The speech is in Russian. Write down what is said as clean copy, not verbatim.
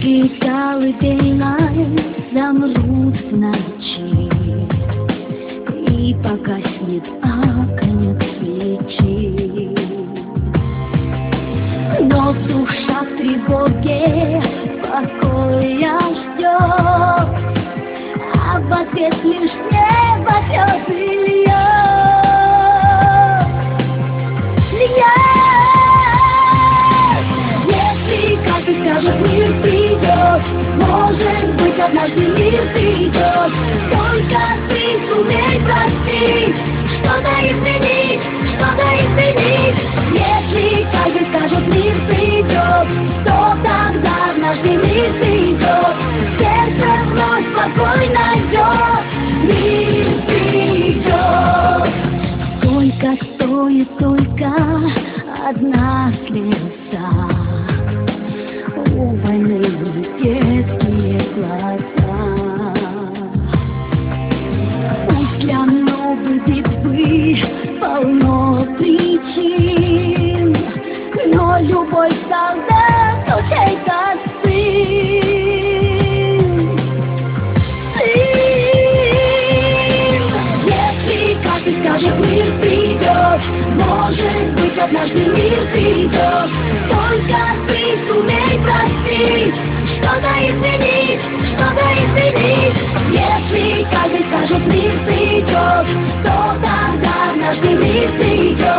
Птички колыбельной замрут в ночи, и погаснет огонек свечи. Но душа в тревоге покоя ждет, а в ответ лишь с неба слезы льет. Если каждый скажет, мир придет, может быть, однажды мир придет. Только ты сумей простить, что-то изменить, что-то изменить. Если каждый скажет, мир придет, то тогда однажды мир придет. Сердце вновь покой найдет, мир придет. Сколько стоит только одна слеза, у войны детские глаза. Пусть для новой битвы полно причин, но любой солдат чей-то сын. Если каждый скажет, мир придет, может быть, однажды мир придет. Только ты сумей простить, что-то изменить, что-то изменить. Если каждый скажет, мир придет, то тогда однажды мир придет.